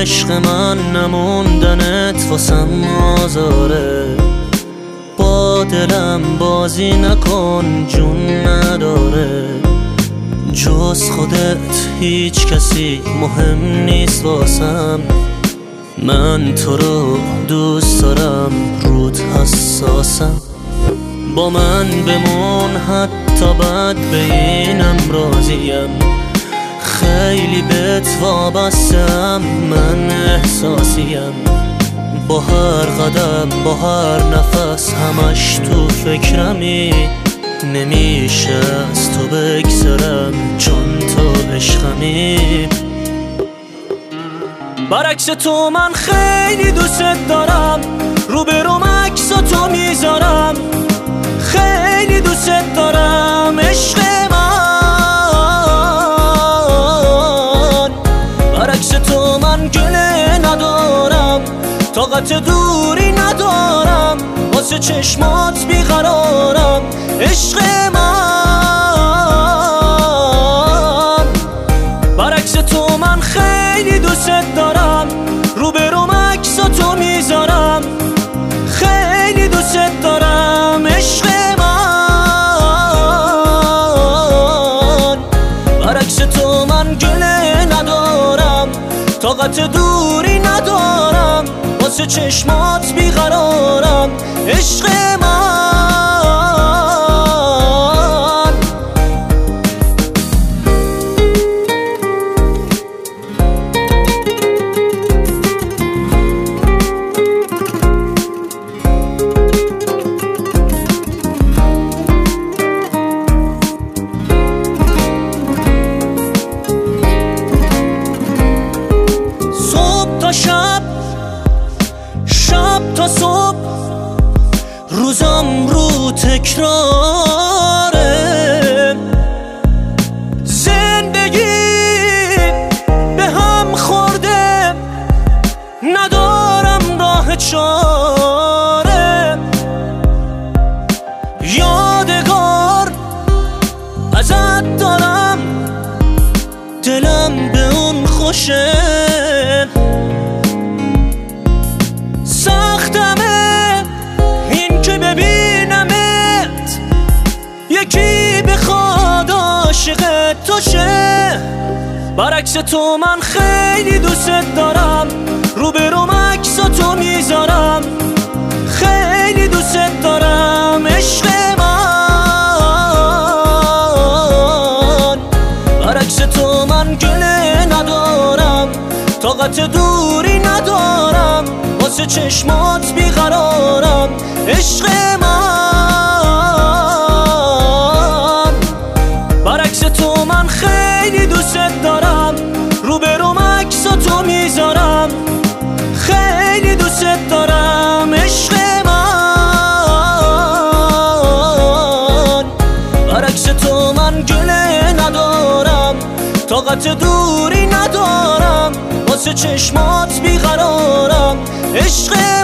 عشق من نموندنت واسم آزاره. با دلم بازی نکن جون نداره، جز خودت هیچ کسی مهم نیست واسم. من تو رو دوست دارم، رود حساسم. با من بمون حتی بد به اینم راضیم. خیلی بهت وابستم، من احساسیم. با هر قدم با هر نفس همش تو فکرمی. نمیشه از تو بگذرم چون تو عشقمی. برعکس تو من خیلی دوست دارم، روبروم عکساتو میذارم. خیلی دوست دارم عشق من. برعکس تو من گله ندارم، طاقت دوری ندارم، واسه چشمات بیقرارم عشق من. برعکس تو من خیلی دوست دارم، روبروم عکساتو میذارم. خیلی دوست دارم عشق من. برعکس تو من گله ندارم، طاقت دوری ندارم، واسه چشمات بیقرارم عشق من. شب تا صبح روزم رو تکراره. زندگی به هم خورده، ندارم راه چاره. یادگار ازت دارم، دلم به اون خوشه. سختمه این که ببینمت یکی بخواد عاشق تو شه. برعکس تو من خیلی دوست دارم، روبروم عکساتو میذارم. خیلی دوست دارم عشق من. برعکس تو من گله ندارم، طاقت دوری ندارم، واسه چشمات بیقرارم عشق من. برعکس تو من خیلی دوست دارم، روبروم عکساتو میذارم. خیلی دوست دارم عشق من. برعکس تو من گله ندارم، طاقت دوری ندارم، واسه چشمات بیقرارم عشق